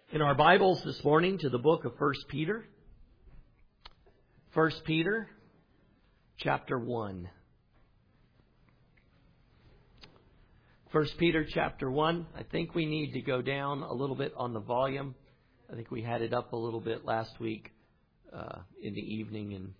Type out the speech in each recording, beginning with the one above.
In our Bibles this morning to the book of 1 Peter. 1 Peter chapter 1. 1 Peter chapter 1. I think we need to go down a little bit on the volume. I think we had it up a little bit last week in the evening. And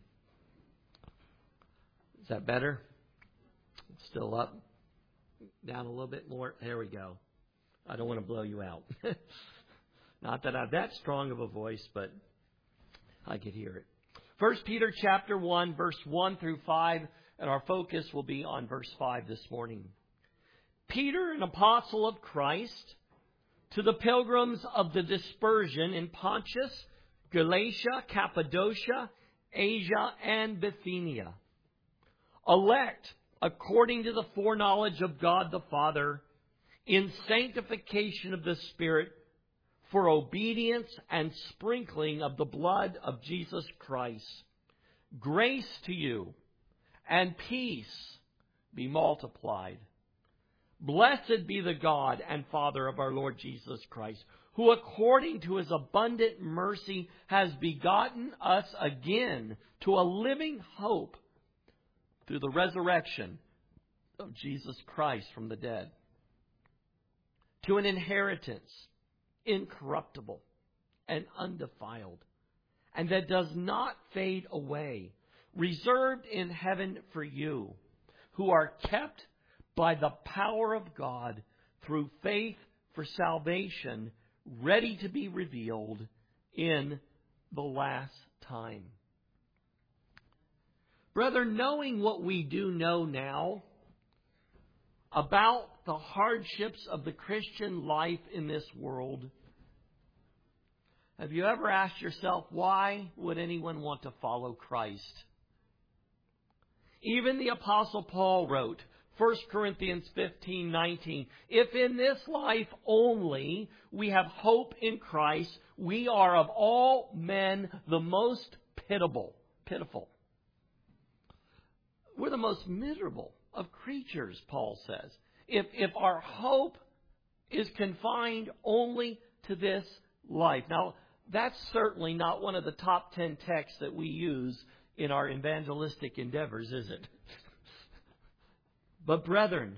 is that better? It's still up. Down a little bit more. There we go. I don't want to blow you out. Not that I have that strong of a voice, but I could hear it. 1 Peter chapter 1, verse 1 through 5, and our focus will be on verse 5 this morning. Peter, an apostle of Christ, to the pilgrims of the dispersion in Pontus, Galatia, Cappadocia, Asia, and Bithynia, elect according to the foreknowledge of God the Father, in sanctification of the Spirit, for obedience and sprinkling of the blood of Jesus Christ. Grace to you and peace be multiplied. Blessed be the God and Father of our Lord Jesus Christ, who according to His abundant mercy has begotten us again to a living hope through the resurrection of Jesus Christ from the dead, to an inheritance incorruptible and undefiled, and that does not fade away, reserved in heaven for you, who are kept by the power of God through faith for salvation, ready to be revealed in the last time. Brethren, knowing what we do know now about the hardships of the Christian life in this world, have you ever asked yourself, why would anyone want to follow Christ? Even the Apostle Paul wrote, 1 Corinthians 15:19, if in this life only we have hope in Christ, we are of all men the most pitiful. We're the most miserable of creatures, Paul says. If our hope is confined only to this life. Now, that's certainly not one of the top 10 texts that we use in our evangelistic endeavors, is it? But brethren,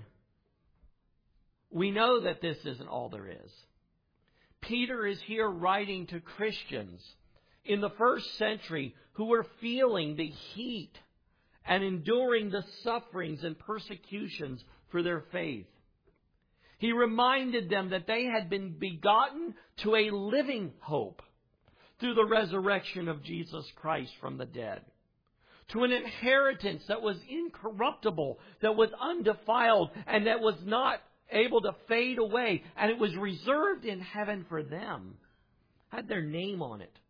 we know that this isn't all there is. Peter is here writing to Christians in the first century who were feeling the heat and enduring the sufferings and persecutions for their faith. He reminded them that they had been begotten to a living hope through the resurrection of Jesus Christ from the dead, to an inheritance that was incorruptible, that was undefiled, and that was not able to fade away, and it was reserved in heaven for them, had their name on it.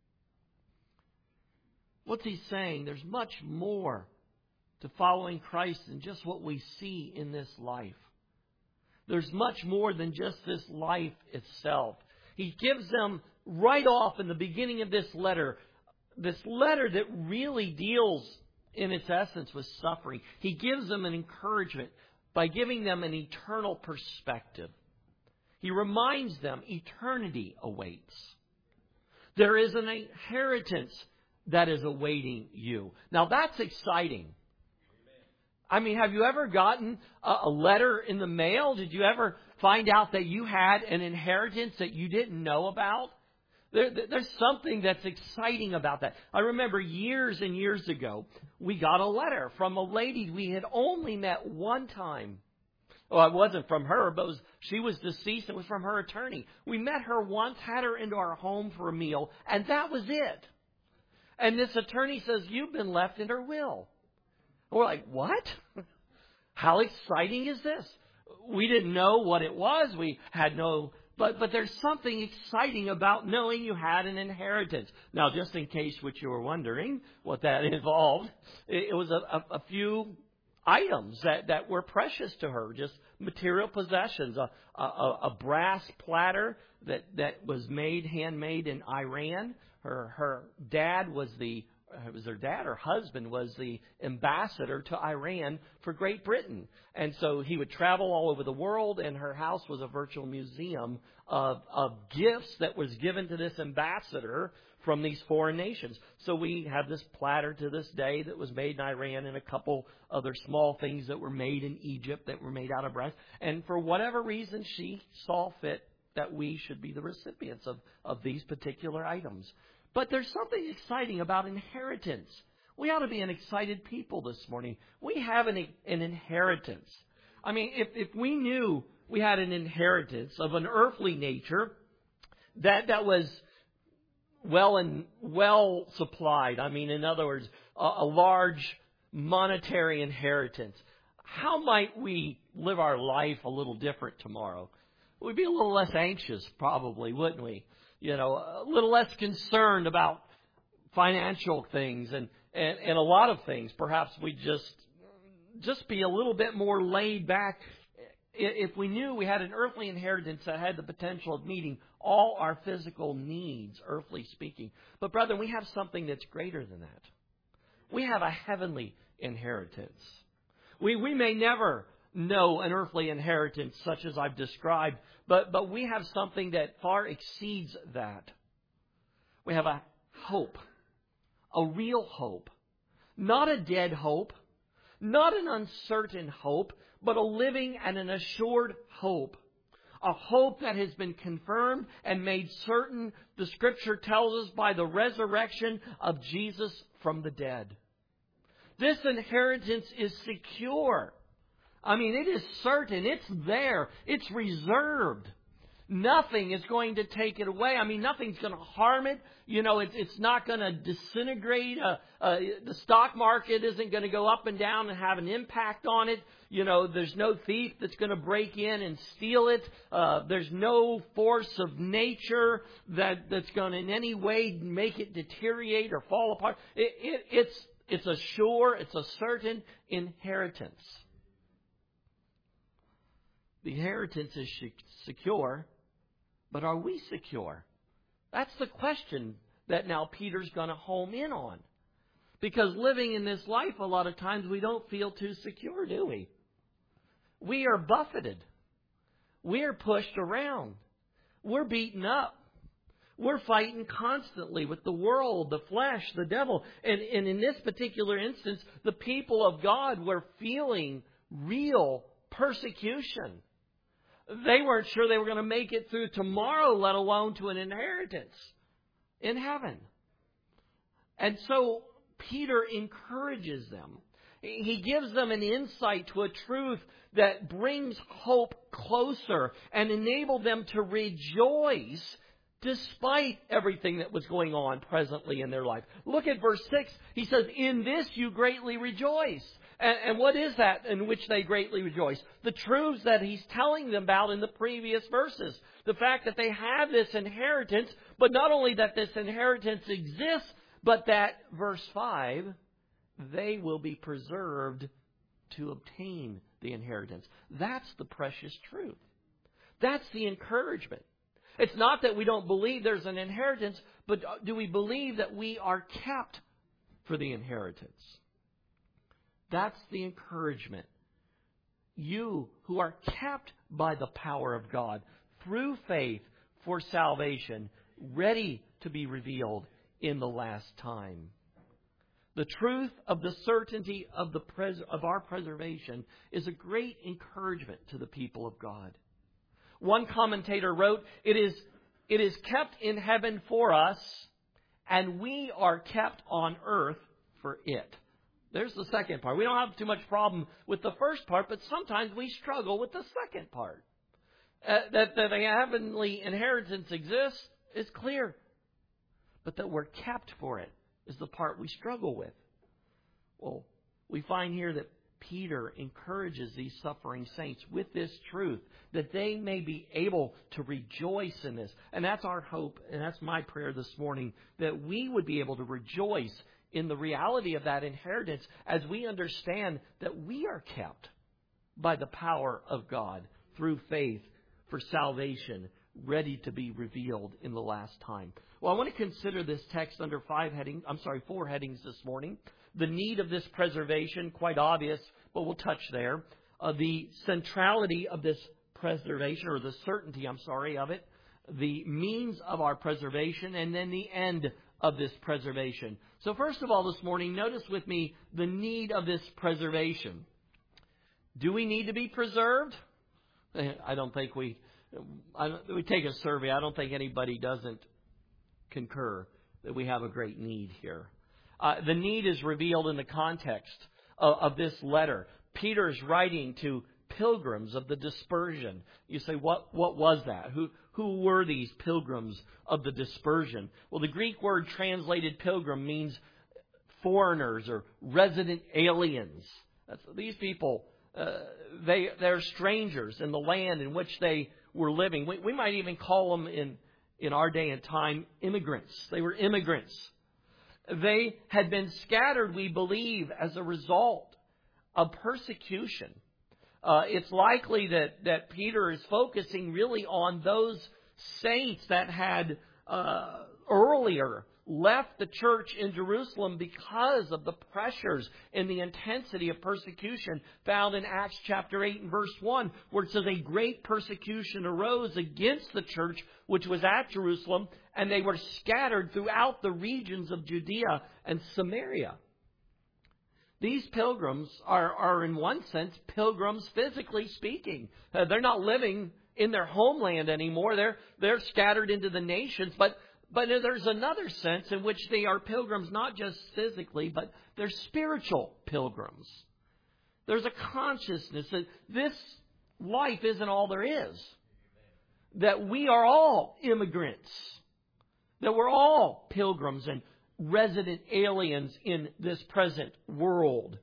What's he saying? There's much more to following Christ than just what we see in this life. There's much more than just this life itself. He gives them right off in the beginning of this letter that really deals in its essence with suffering. He gives them an encouragement by giving them an eternal perspective. He reminds them eternity awaits. There is an inheritance that is awaiting you. Now that's exciting. I mean, have you ever gotten a letter in the mail? Did you ever find out that you had an inheritance that you didn't know about? There's something that's exciting about that. I remember years and years ago, we got a letter from a lady we had only met one time. Well, it wasn't from her, but she was deceased. It was from her attorney. We met her once, had her into our home for a meal, and that was it. And this attorney says, you've been left in her will. We're like, what? How exciting is this? We didn't know what it was. We had no... But there's something exciting about knowing you had an inheritance. Now, just in case which you were wondering what that involved, it was a few items that were precious to her, just material possessions. A brass platter that was handmade in Iran. Her dad was the it was her dad, her husband was the ambassador to Iran for Great Britain. And so he would travel all over the world, and her house was a virtual museum of gifts that was given to this ambassador from these foreign nations. So we have this platter to this day that was made in Iran, and a couple other small things that were made in Egypt that were made out of brass. And for whatever reason, she saw fit that we should be the recipients of these particular items. But there's something exciting about inheritance. We ought to be an excited people this morning. We have an inheritance. I mean, if we knew we had an inheritance of an earthly nature that was well supplied. I mean, in other words, a large monetary inheritance. How might we live our life a little different tomorrow? We'd be a little less anxious, probably, wouldn't we? You know, a little less concerned about financial things and a lot of things. Perhaps we'd just be a little bit more laid back if we knew we had an earthly inheritance that had the potential of meeting all our physical needs, earthly speaking. But brethren, we have something that's greater than that. We have a heavenly inheritance. We may never know an earthly inheritance such as I've described, but we have something that far exceeds that. We have a hope, a real hope, not a dead hope, not an uncertain hope, but a living and an assured hope. A hope that has been confirmed and made certain, the Scripture tells us, by the resurrection of Jesus from the dead. This inheritance is secure. I mean, it is certain. It's there. It's reserved. Nothing is going to take it away. I mean, nothing's going to harm it. You know, it's not going to disintegrate. The stock market isn't going to go up and down and have an impact on it. You know, there's no thief that's going to break in and steal it. There's no force of nature that's going to in any way make it deteriorate or fall apart. It's a sure, it's a certain inheritance. The inheritance is secure, but are we secure? That's the question that now Peter's going to home in on. Because living in this life, a lot of times we don't feel too secure, do we? We are buffeted. We're pushed around. We're beaten up. We're fighting constantly with the world, the flesh, the devil. And in this particular instance, the people of God were feeling real persecution. They weren't sure they were going to make it through tomorrow, let alone to an inheritance in heaven. And so Peter encourages them. He gives them an insight to a truth that brings hope closer and enabled them to rejoice despite everything that was going on presently in their life. Look at verse 6. He says, "In this you greatly rejoice." And what is that in which they greatly rejoice? The truths that he's telling them about in the previous verses. The fact that they have this inheritance, but not only that this inheritance exists, but that, verse 5, they will be preserved to obtain the inheritance. That's the precious truth. That's the encouragement. It's not that we don't believe there's an inheritance, but do we believe that we are kept for the inheritance? That's the encouragement. You who are kept by the power of God through faith for salvation, ready to be revealed in the last time. The truth of the certainty of our preservation is a great encouragement to the people of God. One commentator wrote, it is kept in heaven for us, and we are kept on earth for it. There's the second part. We don't have too much problem with the first part, but sometimes we struggle with the second part. That the heavenly inheritance exists is clear, but that we're kept for it is the part we struggle with. Well, we find here that Peter encourages these suffering saints with this truth, that they may be able to rejoice in this. And that's our hope, and that's my prayer this morning, that we would be able to rejoice in the reality of that inheritance as we understand that we are kept by the power of God through faith for salvation, ready to be revealed in the last time. Well, I want to consider this text under four headings this morning. The need of this preservation, quite obvious, but we'll touch there. The centrality of this preservation, or the certainty, of it. The means of our preservation, and then the end of this preservation. So first of all this morning, notice with me the need of this preservation. Do we need to be preserved? I don't think we take a survey. I don't think anybody doesn't concur that we have a great need here. The need is revealed in the context of this letter. Peter's writing to pilgrims of the dispersion. You say, what was that? Who were these pilgrims of the dispersion? Well, the Greek word translated pilgrim means foreigners or resident aliens. These people, they're strangers in the land in which they were living. We might even call them in our day and time immigrants. They were immigrants. They had been scattered, we believe, as a result of persecution. It's likely that Peter is focusing really on those saints that had earlier left the church in Jerusalem because of the pressures and the intensity of persecution found in Acts chapter 8 and verse 1, where it says a great persecution arose against the church which was at Jerusalem, and they were scattered throughout the regions of Judea and Samaria. These pilgrims are in one sense pilgrims physically speaking. They're not living in their homeland anymore. They're scattered into the nations, but there's another sense in which they are pilgrims not just physically, but they're spiritual pilgrims. There's a consciousness that this life isn't all there is. That we are all immigrants. That we're all pilgrims and resident aliens in this present world.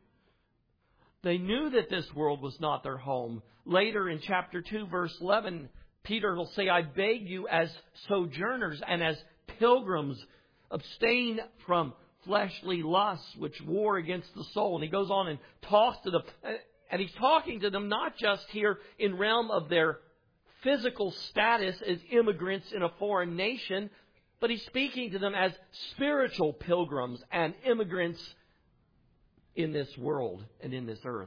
They knew that this world was not their home. Later in chapter 2, verse 11, Peter will say, I beg you as sojourners and as pilgrims, abstain from fleshly lusts which war against the soul. And he goes on and talks to them. And he's talking to them not just here in realm of their physical status as immigrants in a foreign nation, but he's speaking to them as spiritual pilgrims and immigrants in this world and in this earth.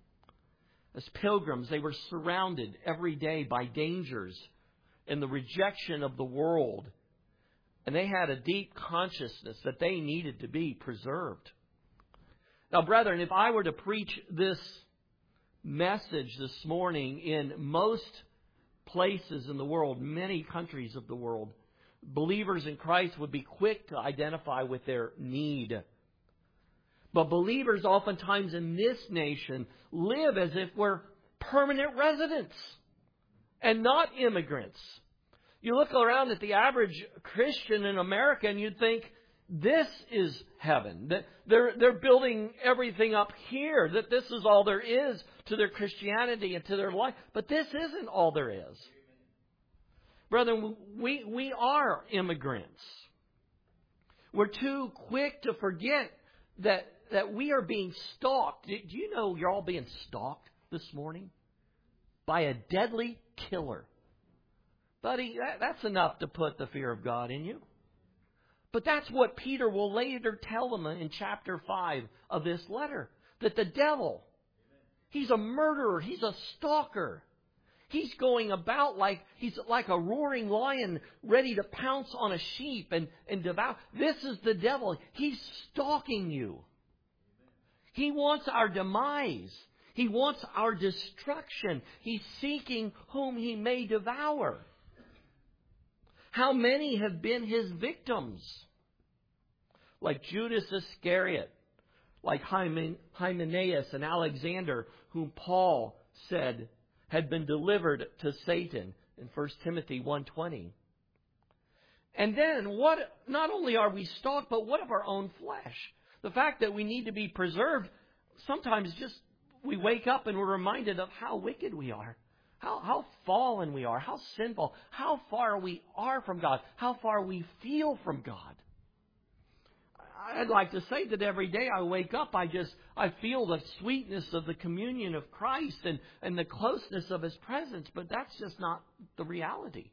As pilgrims, they were surrounded every day by dangers and the rejection of the world. And they had a deep consciousness that they needed to be preserved. Now, brethren, if I were to preach this message this morning in most places in the world, many countries of the world, believers in Christ would be quick to identify with their need. But believers oftentimes in this nation live as if we're permanent residents and not immigrants. You look around at the average Christian in America and you'd think this is heaven. That they're building everything up here. That this is all there is to their Christianity and to their life. But this isn't all there is. Brethren, we are immigrants. We're too quick to forget that we are being stalked. Do you know you're all being stalked this morning? By a deadly killer. Buddy, that's enough to put the fear of God in you. But that's what Peter will later tell them in chapter 5 of this letter. That the devil, he's a murderer, he's a stalker. He's going about he's like a roaring lion ready to pounce on a sheep and devour. This is the devil. He's stalking you. He wants our demise. He wants our destruction. He's seeking whom he may devour. How many have been his victims? Like Judas Iscariot, like Hymenaeus and Alexander, whom Paul said had been delivered to Satan in 1 Timothy 1:20. And then, not only are we stalked, but what of our own flesh? The fact that we need to be preserved, sometimes just we wake up and we're reminded of how wicked we are, how fallen we are, how sinful, how far we are from God, how far we feel from God. I'd like to say that every day I wake up, I feel the sweetness of the communion of Christ and the closeness of His presence, but that's just not the reality.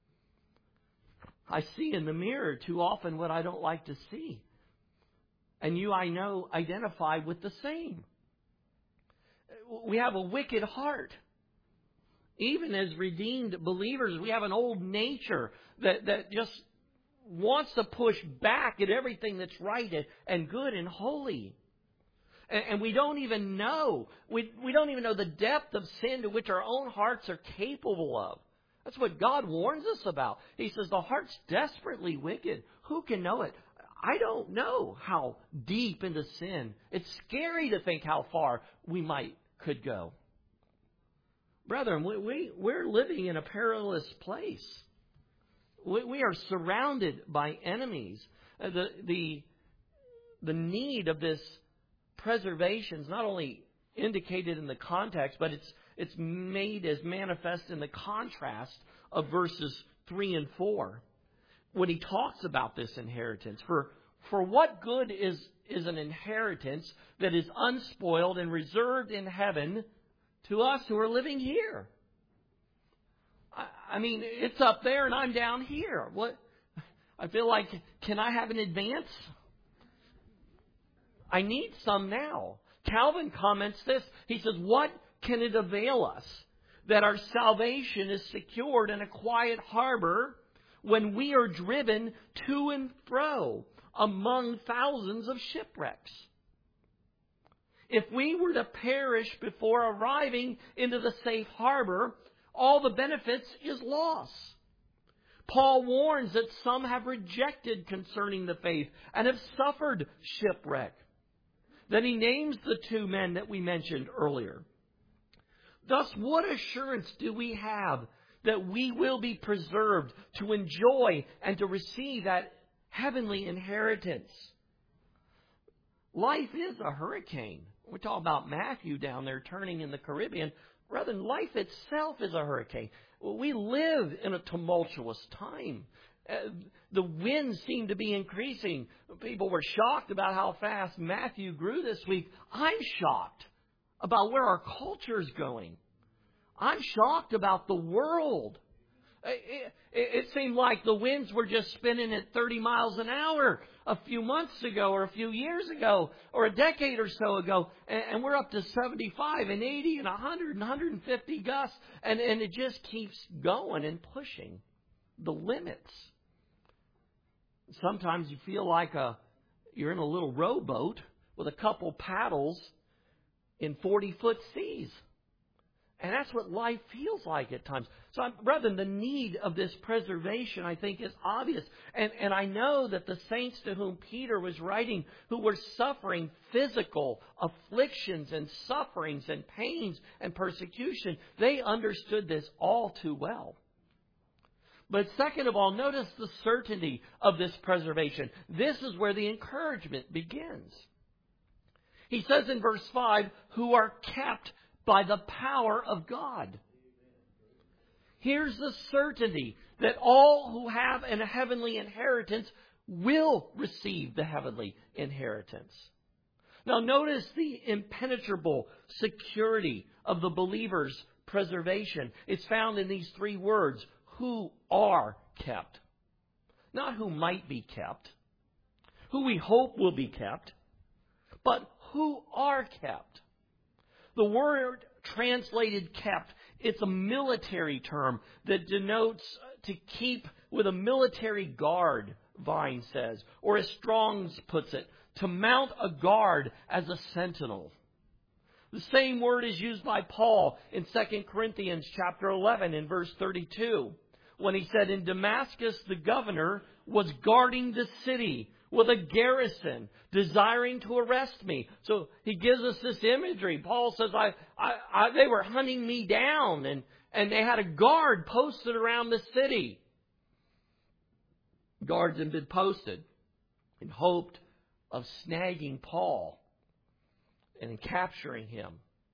I see in the mirror too often what I don't like to see. And you, I know, identify with the same. We have a wicked heart. Even as redeemed believers, we have an old nature that just wants to push back at everything that's right and good and holy. And we don't even know. We don't even know the depth of sin to which our own hearts are capable of. That's what God warns us about. He says the heart's desperately wicked. Who can know it? I don't know how deep into sin. It's scary to think how far we could go. Brethren, we're living in a perilous place. We are surrounded by enemies. The need of this preservation is not only indicated in the context, but it's made as manifest in the contrast of verses 3 and 4. When he talks about this inheritance. For what good is an inheritance that is unspoiled and reserved in heaven to us who are living here? I mean, it's up there and I'm down here. What? I feel like, can I have an advance? I need some now. Calvin comments this. He says, what can it avail us that our salvation is secured in a quiet harbor when we are driven to and fro among thousands of shipwrecks? If we were to perish before arriving into the safe harbor, all the benefits is loss. Paul warns that some have rejected concerning the faith and have suffered shipwreck. Then he names the two men that we mentioned earlier. Thus, what assurance do we have that we will be preserved to enjoy and to receive that heavenly inheritance? Life is a hurricane. We talk about Matthew down there turning in the Caribbean. Rather than life itself is a hurricane. We live in a tumultuous time. The winds seem to be increasing. People were shocked about how fast Matthew grew this week. I'm shocked about where our culture is going. I'm shocked about the world. It seemed like the winds were just spinning at 30 miles an hour a few months ago or a few years ago or a decade or so ago. And we're up to 75 and 80 and 100 and 150 gusts. And it just keeps going and pushing the limits. Sometimes you feel like you're in a little rowboat with a couple paddles in 40-foot seas. And that's what life feels like at times. So, brethren, the need of this preservation, I think, is obvious. And I know that the saints to whom Peter was writing, who were suffering physical afflictions and sufferings and pains and persecution, they understood this all too well. But second of all, notice the certainty of this preservation. This is where the encouragement begins. He says in verse 5, who are kept by the power of God. Here's the certainty that all who have a heavenly inheritance will receive the heavenly inheritance. Now notice the impenetrable security of the believer's preservation. It's found in these three words, who are kept. Not who might be kept, who we hope will be kept, but who are kept. The word translated kept, it's a military term that denotes to keep with a military guard, Vine says, or as Strong's puts it, to mount a guard as a sentinel. The same word is used by Paul in 2 Corinthians chapter 11 in verse 32, when he said, in Damascus the governor was guarding the city with a garrison, desiring to arrest me. So he gives us this imagery. Paul says, they were hunting me down, and they had a guard posted around the city. Guards had been posted in hoped of snagging Paul and capturing him.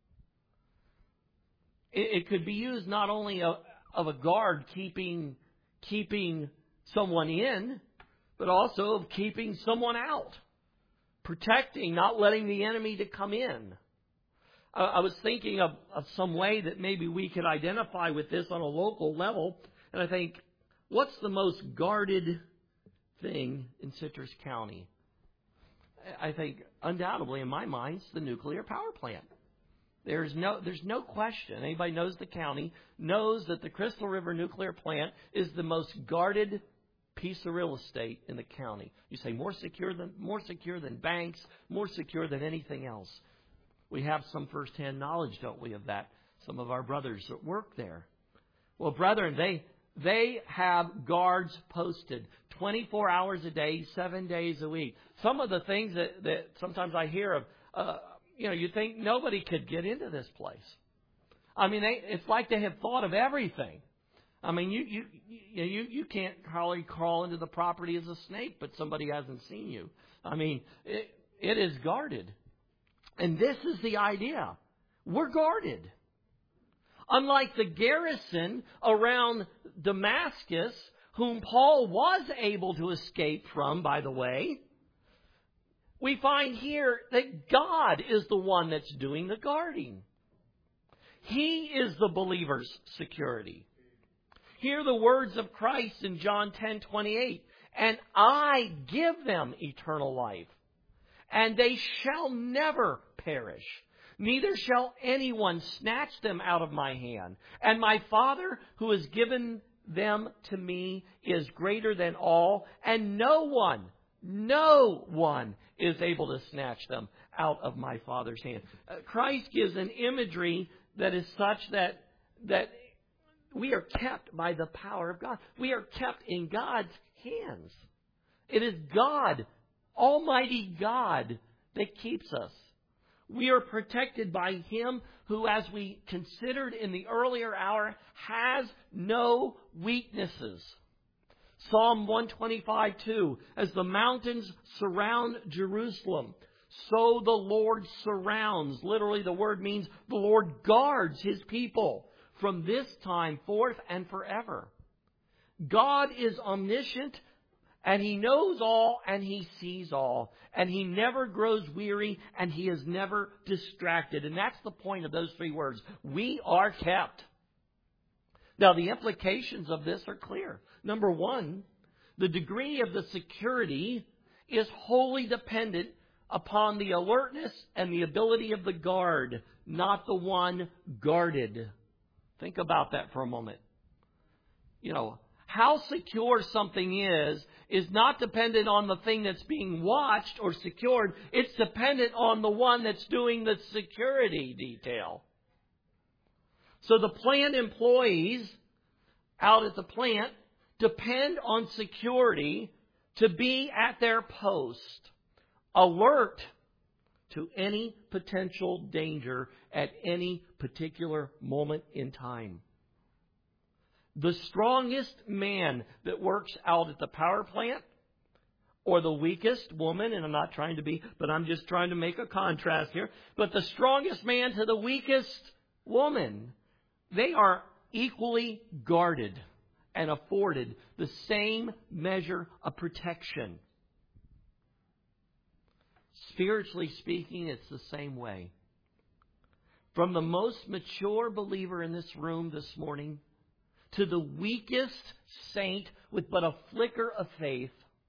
It could be used not only of a guard keeping someone in, but also of keeping someone out. protecting, not letting the enemy to come in. I was thinking of some way that maybe we could identify with this on a local level. And I think, what's the most guarded thing in Citrus County? I think, undoubtedly, in my mind, it's the nuclear power plant. There's no question. Anybody knows the county knows that the Crystal River nuclear plant is the most guarded piece of real estate in the county. You say more secure than banks, more secure than anything else. We have some firsthand knowledge, don't we, of that? Some of our brothers that work there. Well, brethren, they have guards posted 24 hours a day, 7 days a week. Some of the things that sometimes I hear of, you think nobody could get into this place. I mean, it's like they have thought of everything. I mean, you can't hardly crawl into the property as a snake, but somebody hasn't seen you. I mean, it is guarded. And this is the idea. We're guarded. Unlike the garrison around Damascus, whom Paul was able to escape from, by the way, we find here that God is the one that's doing the guarding. He is the believer's security. Hear the words of Christ in John 10:28. And I give them eternal life, and they shall never perish. Neither shall anyone snatch them out of my hand. And my Father, who has given them to me, is greater than all, and no one is able to snatch them out of my Father's hand. Christ gives an imagery that is such that we are kept by the power of God. We are kept in God's hands. It is God, Almighty God, that keeps us. We are protected by Him who, as we considered in the earlier hour, has no weaknesses. Psalm 125:2, as the mountains surround Jerusalem, so the Lord surrounds. Literally, the word means the Lord guards His people from this time forth and forever. God is omniscient, and He knows all, and He sees all. And He never grows weary, and He is never distracted. And that's the point of those three words. We are kept. Now, the implications of this are clear. Number one, the degree of the security is wholly dependent upon the alertness and the ability of the guard, not the one guarded. Think about that for a moment. How secure something is not dependent on the thing that's being watched or secured. It's dependent on the one that's doing the security detail. So the plant employees out at the plant depend on security to be at their post, alert to any potential danger at any particular moment in time. The strongest man that works out at the power plant, or the weakest woman, and I'm not trying to be, but I'm just trying to make a contrast here, but the strongest man to the weakest woman, they are equally guarded and afforded the same measure of protection. Spiritually speaking, it's the same way. From the most mature believer in this room this morning to the weakest saint with but a flicker of faith,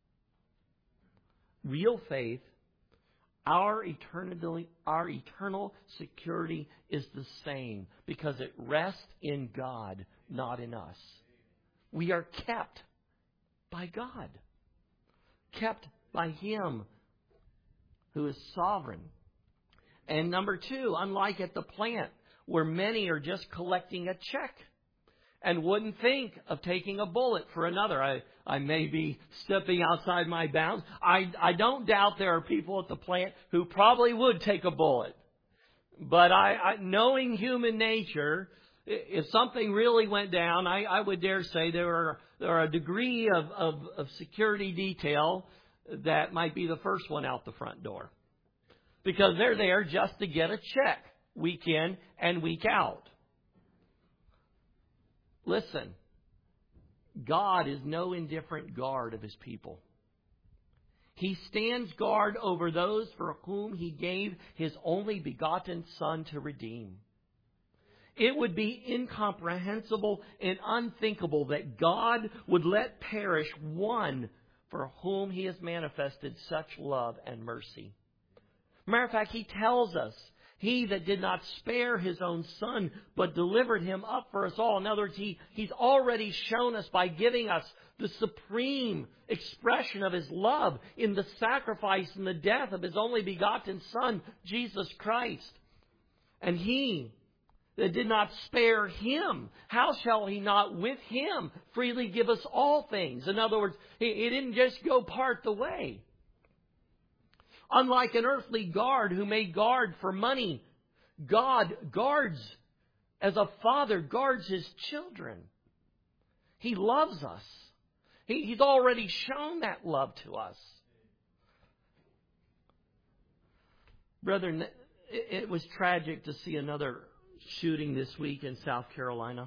real faith, our eternal security is the same because it rests in God, not in us. We are kept by God, kept by Him who is sovereign. And number two, unlike at the plant where many are just collecting a check and wouldn't think of taking a bullet for another. I may be stepping outside my bounds. I don't doubt there are people at the plant who probably would take a bullet. But I knowing human nature, if something really went down, I would dare say there are a degree of security detail that might be the first one out the front door. Because they're there just to get a check week in and week out. Listen, God is no indifferent guard of His people. He stands guard over those for whom He gave His only begotten Son to redeem. It would be incomprehensible and unthinkable that God would let perish one for whom He has manifested such love and mercy. Matter of fact, He tells us, He that did not spare His own Son, but delivered Him up for us all. In other words, He's already shown us by giving us the supreme expression of His love in the sacrifice and the death of His only begotten Son, Jesus Christ. And He that did not spare Him, how shall He not with Him freely give us all things? In other words, He didn't just go part the way. Unlike an earthly guard who may guard for money, God guards, as a father guards His children. He loves us. He's already shown that love to us. Brethren, it was tragic to see another shooting this week in South Carolina.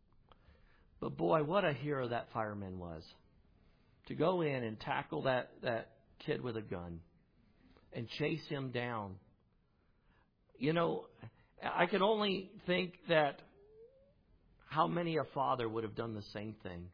But boy, what a hero that fireman was. To go in and tackle that kid with a gun and chase him down. You know, I can only think that how many a father would have done the same thing.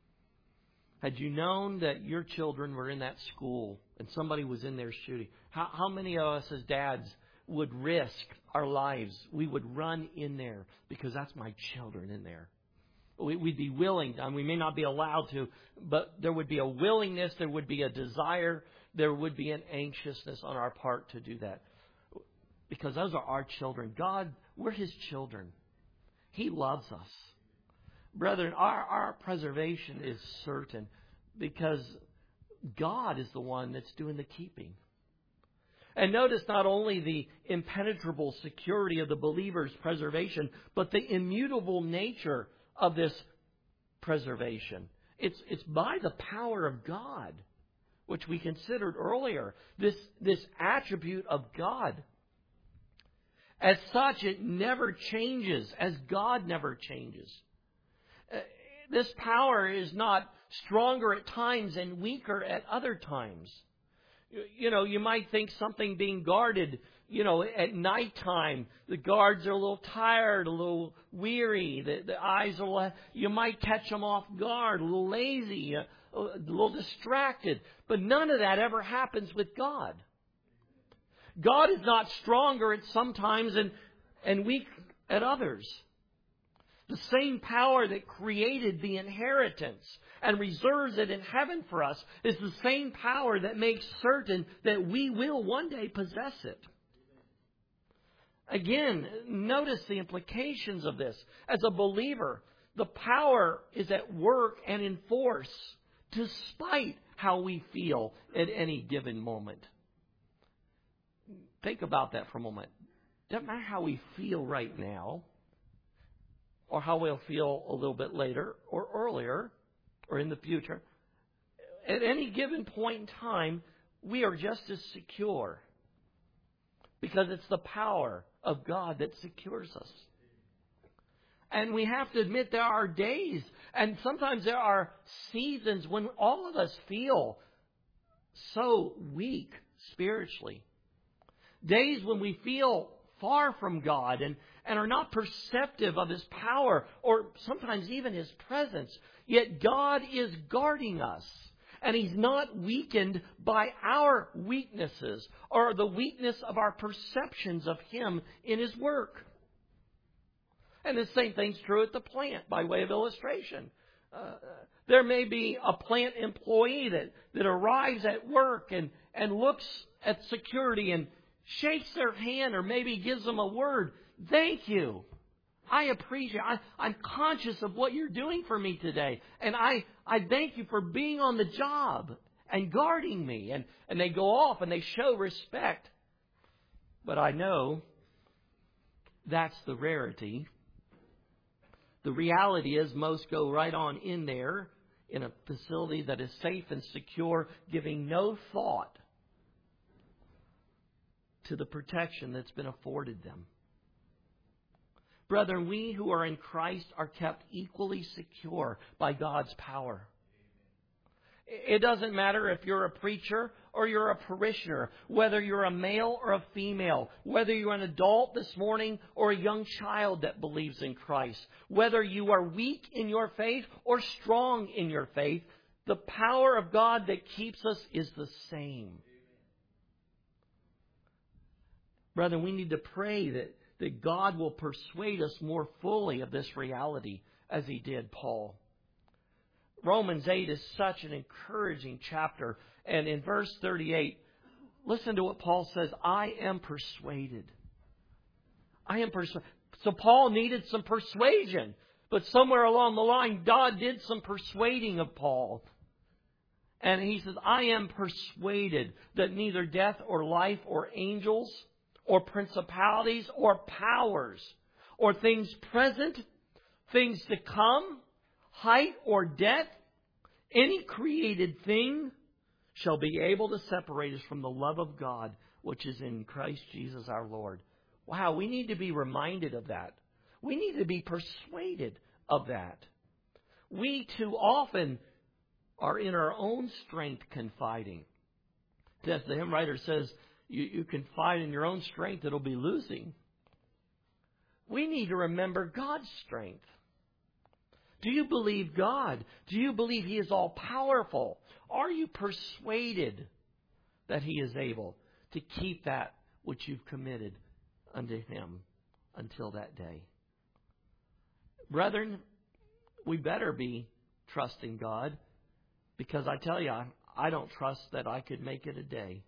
Had you known that your children were in that school and somebody was in there shooting, how many of us as dads would risk our lives? We would run in there because that's my children in there. We'd be willing, and we may not be allowed to, but there would be a willingness, there would be a desire, there would be an anxiousness on our part to do that. Because those are our children. God, we're His children. He loves us. Brethren, our preservation is certain because God is the one that's doing the keeping. And notice not only the impenetrable security of the believer's preservation, but the immutable nature of this preservation. It's by the power of God, which we considered earlier, this attribute of God. As such, it never changes, as God never changes. This power is not stronger at times and weaker at other times. You know, you might think something being guarded, at nighttime, the guards are a little tired, a little weary, the eyes are, you might catch them off guard, a little lazy, a little distracted. But none of that ever happens with God. God is not stronger at some times and weak at others. The same power that created the inheritance and reserves it in heaven for us is the same power that makes certain that we will one day possess it. Again, notice the implications of this. As a believer, the power is at work and in force despite how we feel at any given moment. Think about that for a moment. Doesn't matter how we feel right now, or how we'll feel a little bit later, or earlier, or in the future. At any given point in time, we are just as secure. Because it's the power of God that secures us. And we have to admit there are days, and sometimes there are seasons when all of us feel so weak spiritually. Days when we feel far from God and are not perceptive of His power or sometimes even His presence. Yet God is guarding us. And He's not weakened by our weaknesses or the weakness of our perceptions of Him in His work. And the same thing's true at the plant by way of illustration. There may be a plant employee that arrives at work and looks at security and shakes their hand or maybe gives them a word. Thank you. I appreciate it. I'm conscious of what you're doing for me today. And I thank you for being on the job and guarding me. And they go off and they show respect. But I know that's the rarity. The reality is most go right on in there in a facility that is safe and secure, giving no thought to the protection that's been afforded them. Brethren, we who are in Christ are kept equally secure by God's power. It doesn't matter if you're a preacher or you're a parishioner, whether you're a male or a female, whether you're an adult this morning or a young child that believes in Christ, whether you are weak in your faith or strong in your faith, the power of God that keeps us is the same. Brethren, we need to pray that God will persuade us more fully of this reality as He did Paul. Romans 8 is such an encouraging chapter. And in verse 38, listen to what Paul says. I am persuaded. I am persuaded. So Paul needed some persuasion. But somewhere along the line, God did some persuading of Paul. And he says, I am persuaded that neither death or life or angels or principalities or powers or things present, things to come, height or depth, any created thing shall be able to separate us from the love of God, which is in Christ Jesus our Lord. Wow, we need to be reminded of that. We need to be persuaded of that. We too often are in our own strength confiding. As the hymn writer says, you confide in your own strength, it'll be losing. We need to remember God's strength. Do you believe God? Do you believe He is all-powerful? Are you persuaded that He is able to keep that which you've committed unto Him until that day? Brethren, we better be trusting God, because I tell you, I don't trust that I could make it a day.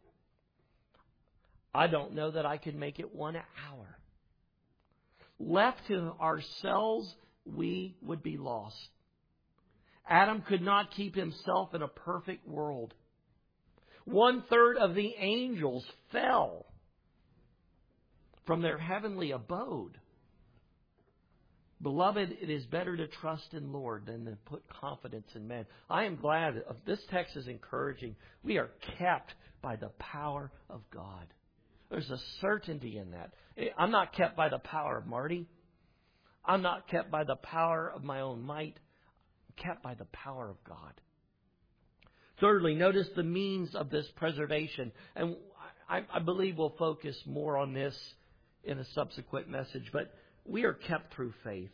I don't know that I could make it 1 hour. Left to ourselves, we would be lost. Adam could not keep himself in a perfect world. 1/3 of the angels fell from their heavenly abode. Beloved, it is better to trust in Lord than to put confidence in man. I am glad. This text is encouraging. We are kept by the power of God. There's a certainty in that. I'm not kept by the power of Marty. I'm not kept by the power of my own might. I'm kept by the power of God. Thirdly, notice the means of this preservation. And I believe we'll focus more on this in a subsequent message. But we are kept through faith.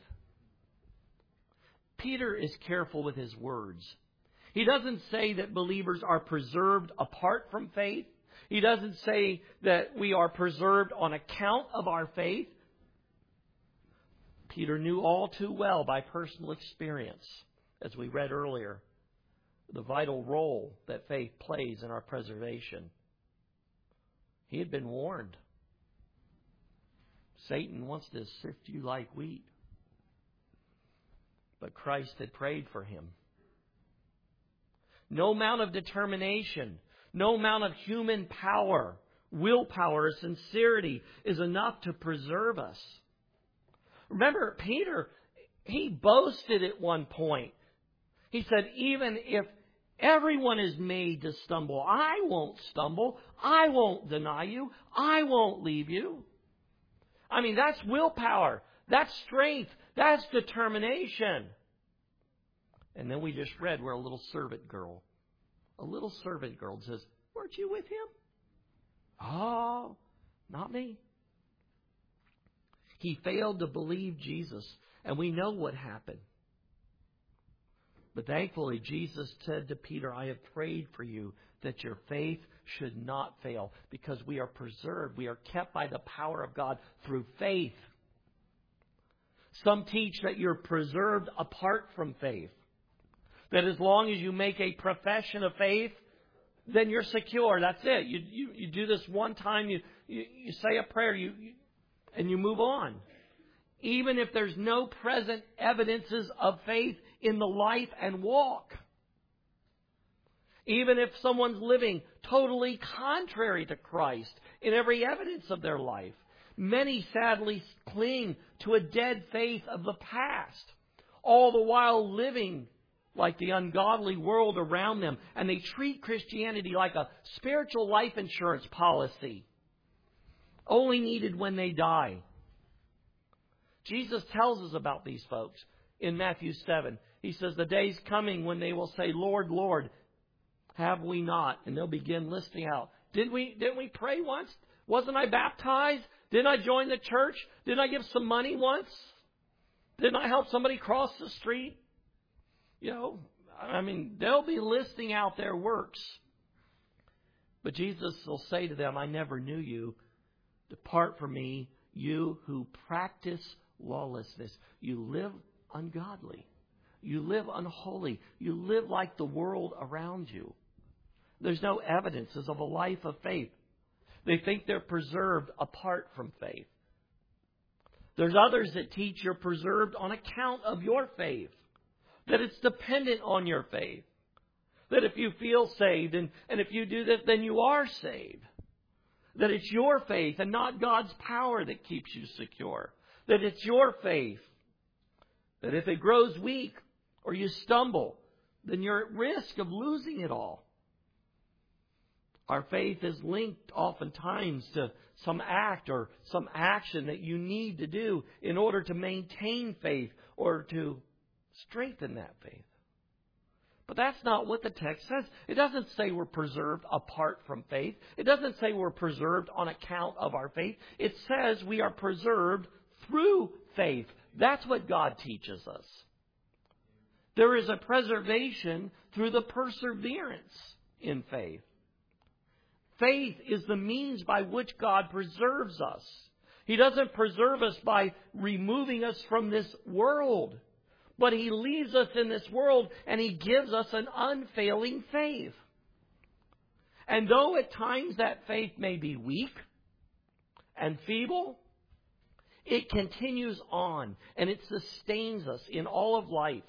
Peter is careful with his words. He doesn't say that believers are preserved apart from faith. He doesn't say that we are preserved on account of our faith. Peter knew all too well by personal experience, as we read earlier, the vital role that faith plays in our preservation. He had been warned. Satan wants to sift you like wheat. But Christ had prayed for him. No amount of determination, no amount of human power, willpower, or sincerity is enough to preserve us. Remember, Peter, he boasted at one point. He said, even if everyone is made to stumble, I won't stumble. I won't deny you. I won't leave you. I mean, that's willpower. That's strength. That's determination. And then we just read where a little servant girl says, weren't you with him? Oh, not me. He failed to believe Jesus, and we know what happened. But thankfully, Jesus said to Peter, I have prayed for you that your faith should not fail, because we are preserved. We are kept by the power of God through faith. Some teach that you're preserved apart from faith. That as long as you make a profession of faith, then you're secure. That's it. You do this one time, you say a prayer, and you move on. Even if there's no present evidences of faith in the life and walk. Even if someone's living totally contrary to Christ in every evidence of their life. Many sadly cling to a dead faith of the past, all the while living like the ungodly world around them. And they treat Christianity like a spiritual life insurance policy, only needed when they die. Jesus tells us about these folks in Matthew 7. He says, the day's coming when they will say, Lord, Lord, have we not? And they'll begin listing out. Didn't we pray once? Wasn't I baptized? Didn't I join the church? Didn't I give some money once? Didn't I help somebody cross the street? They'll be listing out their works. But Jesus will say to them, I never knew you. Depart from me, you who practice lawlessness. You live ungodly. You live unholy. You live like the world around you. There's no evidences of a life of faith. They think they're preserved apart from faith. There's others that teach you're preserved on account of your faith. That it's dependent on your faith. That if you feel saved and if you do this, then you are saved. That it's your faith and not God's power that keeps you secure. That it's your faith. That if it grows weak or you stumble, then you're at risk of losing it all. Our faith is linked oftentimes to some act or some action that you need to do in order to maintain faith or to strengthen that faith. But that's not what the text says. It doesn't say we're preserved apart from faith. It doesn't say we're preserved on account of our faith. It says we are preserved through faith. That's what God teaches us. There is a preservation through the perseverance in faith. Faith is the means by which God preserves us. He doesn't preserve us by removing us from this world. But He leaves us in this world and He gives us an unfailing faith. And though at times that faith may be weak and feeble, it continues on and it sustains us in all of life.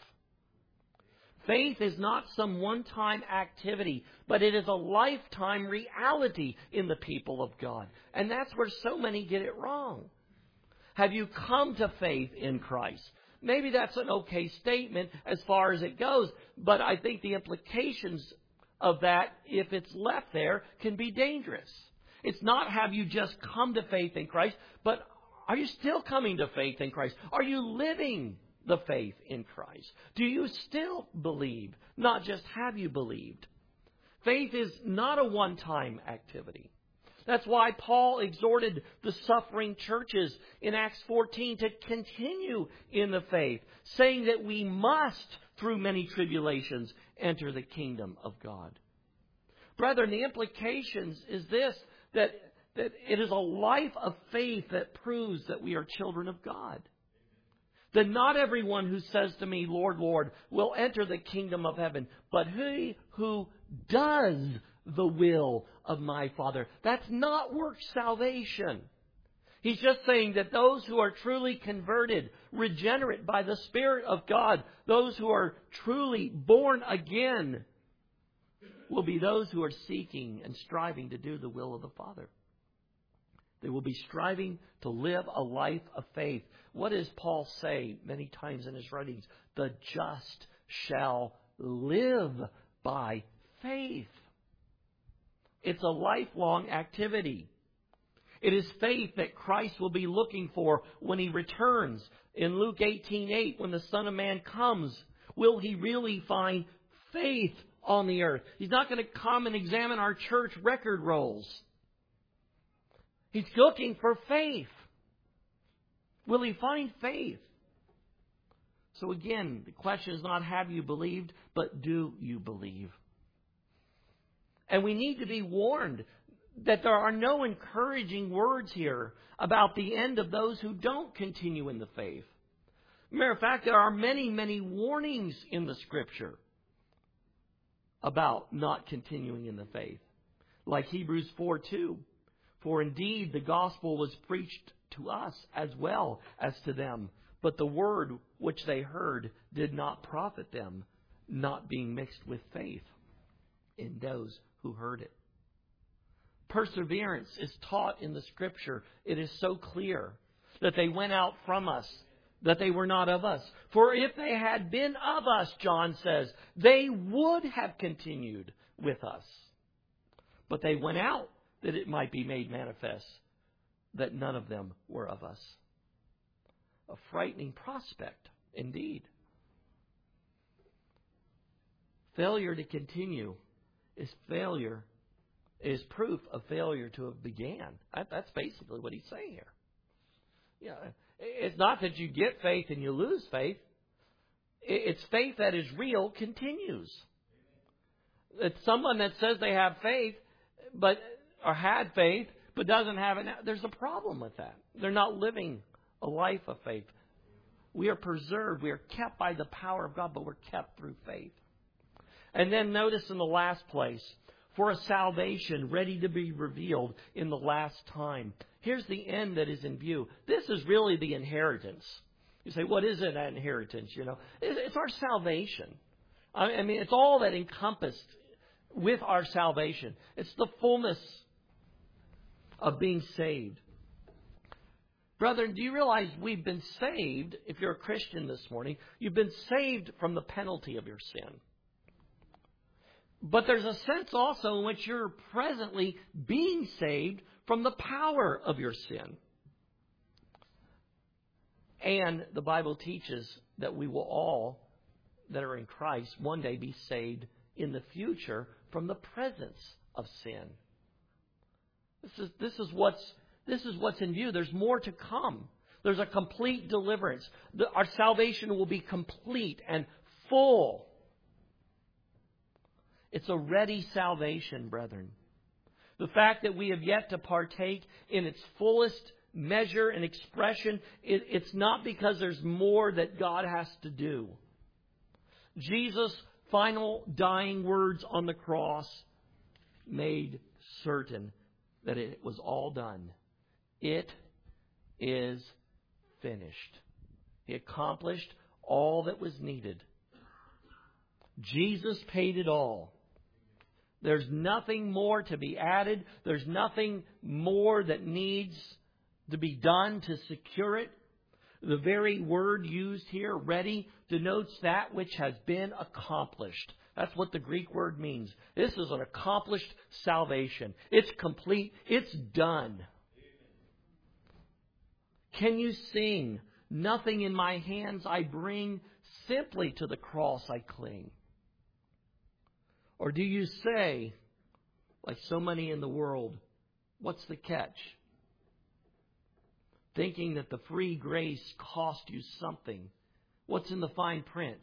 Faith is not some one-time activity, but it is a lifetime reality in the people of God. And that's where so many get it wrong. Have you come to faith in Christ? Maybe that's an okay statement as far as it goes, but I think the implications of that, if it's left there, can be dangerous. It's not have you just come to faith in Christ, but are you still coming to faith in Christ? Are you living the faith in Christ? Do you still believe? Not just have you believed. Faith is not a one-time activity. That's why Paul exhorted the suffering churches in Acts 14 to continue in the faith, saying that we must, through many tribulations, enter the kingdom of God. Brethren, the implications is this, that it is a life of faith that proves that we are children of God. That not everyone who says to me, Lord, Lord, will enter the kingdom of heaven, but he who does the will of my Father. That's not work salvation. He's just saying that those who are truly converted, regenerate by the Spirit of God, those who are truly born again, will be those who are seeking and striving to do the will of the Father. They will be striving to live a life of faith. What does Paul say many times in his writings? The just shall live by faith. It's a lifelong activity. It is faith that Christ will be looking for when He returns. In Luke 18:8, when the Son of Man comes, will He really find faith on the earth? He's not going to come and examine our church record rolls. He's looking for faith. Will He find faith? So again, the question is not have you believed, but do you believe? And we need to be warned that there are no encouraging words here about the end of those who don't continue in the faith. Matter of fact, there are many, many warnings in the Scripture about not continuing in the faith. Like Hebrews 4:2. For indeed the gospel was preached to us as well as to them, but the word which they heard did not profit them, not being mixed with faith in those who heard it. Perseverance is taught in the Scripture. It is so clear that they went out from us, that they were not of us. For if they had been of us, John says, they would have continued with us. But they went out that it might be made manifest that none of them were of us. A frightening prospect, indeed. Failure to continue is failure, is proof of failure to have began. That's basically what he's saying here. Yeah, it's not that you get faith and you lose faith. It's faith that is real continues. It's someone that says they have faith, or had faith, but doesn't have it now. There's a problem with that. They're not living a life of faith. We are preserved. We are kept by the power of God, but we're kept through faith. And then notice in the last place, for a salvation ready to be revealed in the last time. Here's the end that is in view. This is really the inheritance. You say, what is an inheritance? It's our salvation. I mean, it's all that encompassed with our salvation. It's the fullness of being saved. Brethren, do you realize we've been saved, if you're a Christian this morning, you've been saved from the penalty of your sin. But there's a sense also in which you're presently being saved from the power of your sin. And the Bible teaches that we will all, that are in Christ, one day be saved in the future from the presence of sin. This is what's in view. There's more to come. There's a complete deliverance. Our salvation will be complete and full. It's a ready salvation, brethren. The fact that we have yet to partake in its fullest measure and expression, it's not because there's more that God has to do. Jesus' final dying words on the cross made certain that it was all done. It is finished. He accomplished all that was needed. Jesus paid it all. There's nothing more to be added. There's nothing more that needs to be done to secure it. The very word used here, ready, denotes that which has been accomplished. That's what the Greek word means. This is an accomplished salvation. It's complete. It's done. Can you sing, nothing in my hands I bring, simply to the cross I cling? Or do you say, like so many in the world, what's the catch? Thinking that the free grace cost you something. What's in the fine print?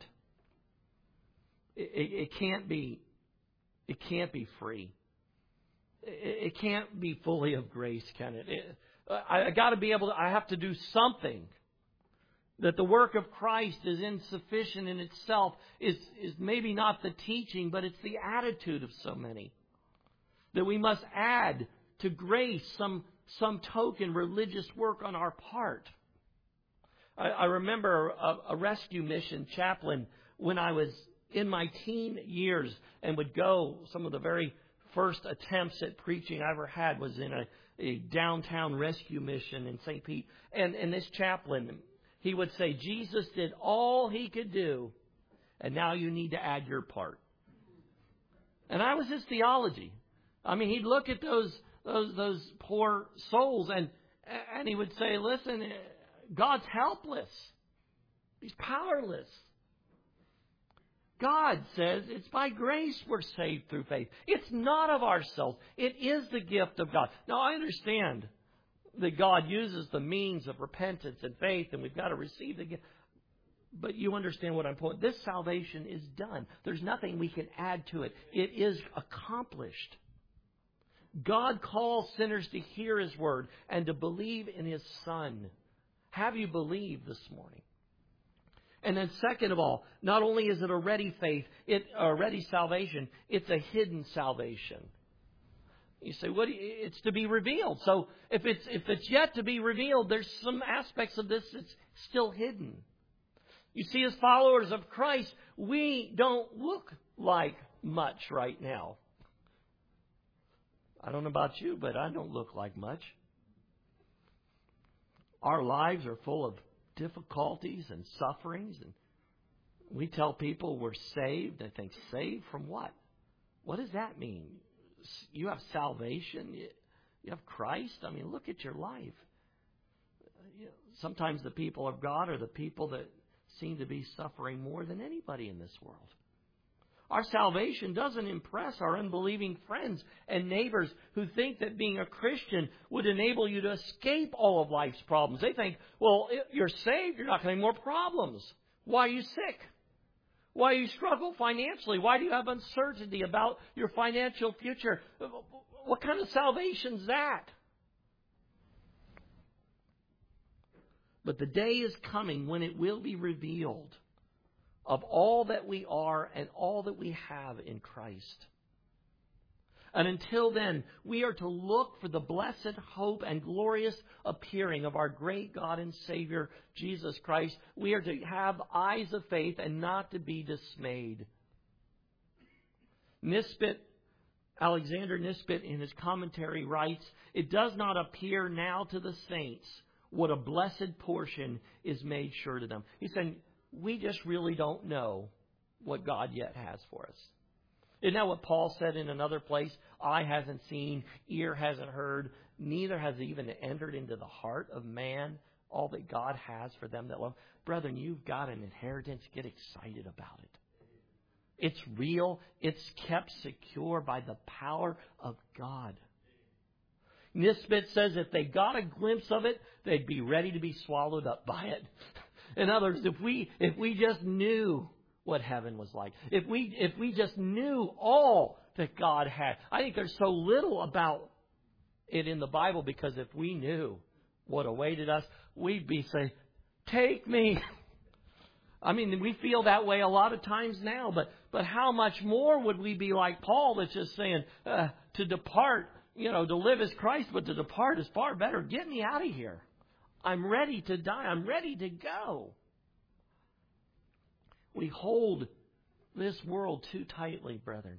It can't be. It can't be free. It can't be fully of grace, can it? I got to be able to. I have to do something. That the work of Christ is insufficient in itself is maybe not the teaching, but it's the attitude of so many. That we must add to grace some token religious work on our part. I remember a rescue mission chaplain when I was in my teen years and would go. Some of the very first attempts at preaching I ever had was in a downtown rescue mission in St. Pete. And this chaplain, he would say, Jesus did all he could do, and now you need to add your part. And that was his theology. I mean, he'd look at those poor souls and he would say, listen, God's helpless. He's powerless. God says it's by grace we're saved through faith. It's not of ourselves. It is the gift of God. Now, I understand that God uses the means of repentance and faith, and we've got to receive the gift. But you understand what I'm pointing. This salvation is done. There's nothing we can add to it. It is accomplished. God calls sinners to hear His word and to believe in His Son. Have you believed this morning? And then second of all, not only is it a ready faith, a ready salvation, it's a hidden salvation. You say, it's to be revealed. So if it's yet to be revealed, there's some aspects of this that's still hidden. You see, as followers of Christ, we don't look like much right now. I don't know about you, but I don't look like much. Our lives are full of difficulties and sufferings. And we tell people we're saved. They think, saved from what? What does that mean? You have salvation? You have Christ? I mean, look at your life. Sometimes the people of God are the people that seem to be suffering more than anybody in this world. Our salvation doesn't impress our unbelieving friends and neighbors who think that being a Christian would enable you to escape all of life's problems. They think, well, you're saved, you're not going to have more problems. Why are you sick? Why do you struggle financially? Why do you have uncertainty about your financial future? What kind of salvation is that? But the day is coming when it will be revealed of all that we are and all that we have in Christ. And until then, we are to look for the blessed hope and glorious appearing of our great God and Savior, Jesus Christ. We are to have eyes of faith and not to be dismayed. Alexander Nisbet in his commentary writes, "It does not appear now to the saints what a blessed portion is made sure to them." He's saying, we just really don't know what God yet has for us. Isn't that what Paul said in another place? Eye hasn't seen, ear hasn't heard, neither has it even entered into the heart of man all that God has for them that love. Brethren, you've got an inheritance. Get excited about it. It's real. It's kept secure by the power of God. Nisbet says if they got a glimpse of it, they'd be ready to be swallowed up by it. In other words, if we just knew what heaven was like, if we just knew all that God had. I think there's so little about it in the Bible, because if we knew what awaited us, we'd be saying, take me. I mean, we feel that way a lot of times now, but how much more would we be like Paul that's just saying, to depart, to live is Christ, but to depart is far better. Get me out of here. I'm ready to die. I'm ready to go. We hold this world too tightly, brethren.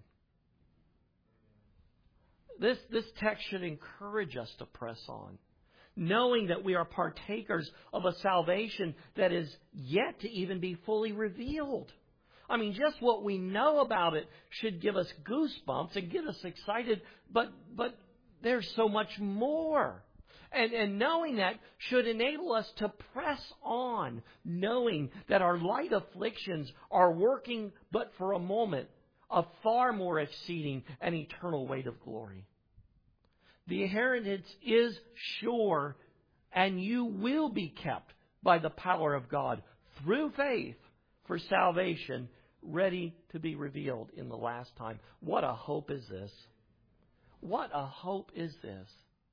This text should encourage us to press on, knowing that we are partakers of a salvation that is yet to even be fully revealed. I mean, just what we know about it should give us goosebumps and get us excited, but there's so much more. And knowing that should enable us to press on, knowing that our light afflictions are working but for a moment, a far more exceeding and eternal weight of glory. The inheritance is sure, and you will be kept by the power of God through faith for salvation, ready to be revealed in the last time. What a hope is this! What a hope is this!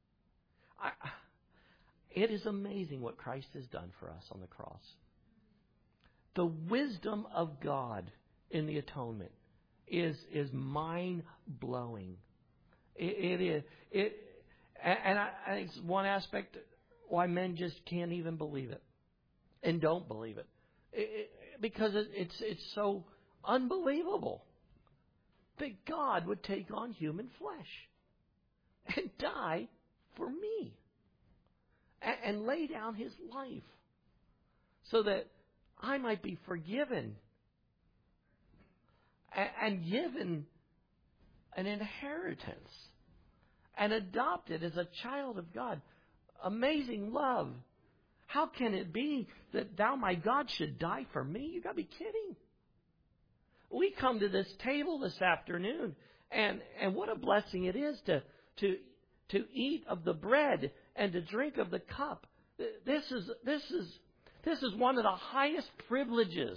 It is amazing what Christ has done for us on the cross. The wisdom of God in the atonement is mind-blowing. It is. And I think it's one aspect why men just can't even believe it and don't believe it. Because it's so unbelievable that God would take on human flesh and die for me and lay down His life so that I might be forgiven and given an inheritance and adopted as a child of God. Amazing love. How can it be that thou, my God, should die for me? You've got to be kidding. We come to this table this afternoon, and what a blessing it is to eat of the bread and to drink of the cup. This is one of the highest privileges.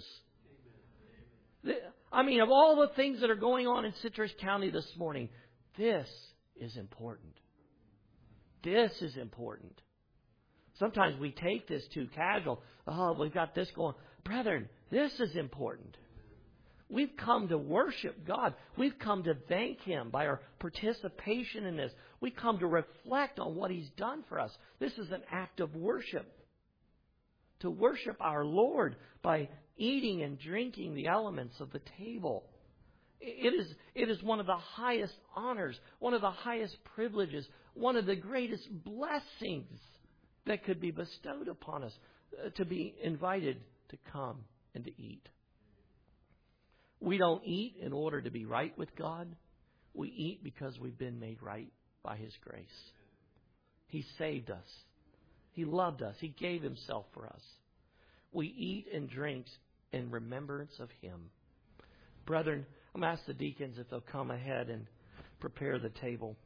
I mean, of all the things that are going on in Citrus County this morning, this is important. This is important. Sometimes we take this too casual. Oh, we've got this going. Brethren, this is important. We've come to worship God. We've come to thank Him by our participation in this. We come to reflect on what He's done for us. This is an act of worship. To worship our Lord by eating and drinking the elements of the table. It is one of the highest honors, one of the highest privileges, one of the greatest blessings that could be bestowed upon us, to be invited to come and to eat. We don't eat in order to be right with God. We eat because we've been made right by His grace. He saved us. He loved us. He gave Himself for us. We eat and drink in remembrance of Him. Brethren, I'm going to ask the deacons if they'll come ahead and prepare the table.